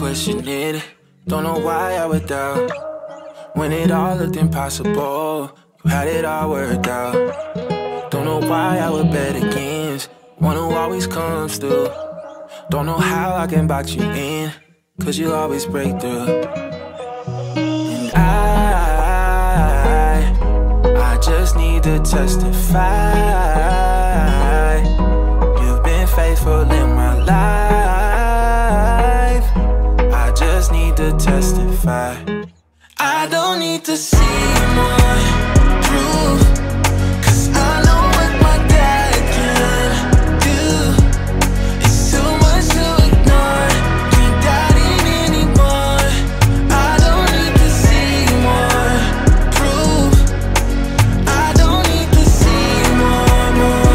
question it. Don't know why I would doubt when it all looked impossible. You had it all worked out. Don't know why I would bet against one who always comes through. Don't know how I can box you in, cause you always break through. And I just need to testify. You've been faithful in my life. I just need to testify. I don't need to see more proof, cause I know what my dad can do. It's too much to ignore, can't doubt it anymore. I don't need to see more proof. I don't need to see more.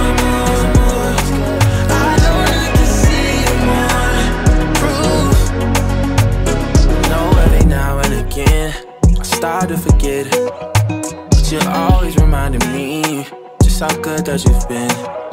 I don't need to see more proof. No, every now and again I start to forget it, but you're always reminding me just how good that you've been.